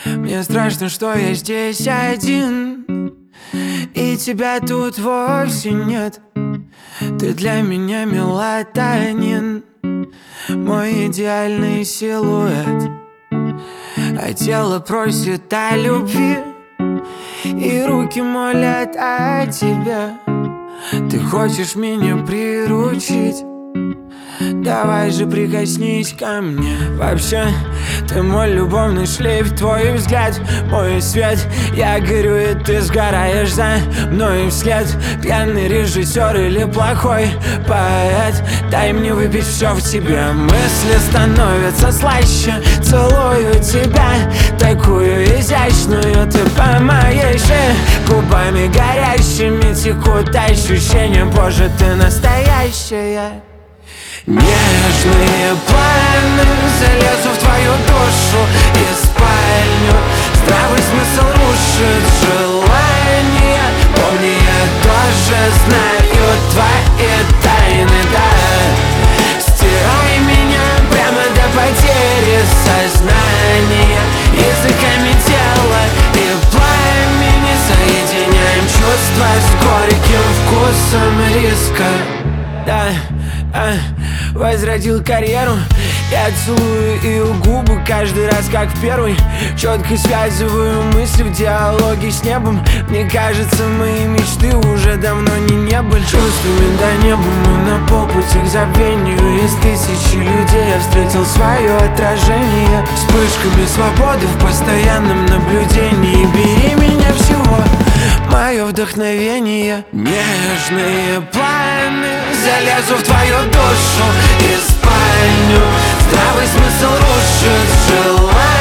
Мне страшно, что я здесь один, и тебя тут вовсе нет. Ты для меня мелатонин, мой идеальный силуэт. А тело просит о любви, и руки молят о тебе. Ты хочешь меня приручить? Давай же прикоснись ко мне. Вообще, ты мой любовный шлейф, твой взгляд, мой свет. Я горю, и ты сгораешь за мной вслед. Пьяный режиссер или плохой поэт, дай мне выпить все в тебе. Мысли становятся слаще, целую тебя, такую изящную. Ты по моей шее, губами горящими текут ощущения. Боже, ты настоящая. Нежные планы, залезу в твою душу и спальню. Здравый смысл рушит желание. Помни, я тоже знаю твои тайны, да. Стирай меня прямо до потери сознания. Языками тела и пламени соединяем чувства с горьким вкусом риска. Да, возродил карьеру. Я целую ее губы каждый раз, как в первый. Четко связываю мысли в диалоге с небом. Мне кажется, мои мечты уже давно не были. Чувствами до неба мы на полпути к забвению. Из тысячи людей я встретил свое отражение. Вспышками свободы в постоянном наблюдении. Бери меня всего, мое вдохновение. Нежные планы, залезу в твою душу и спальню. Здравый смысл рушит желание.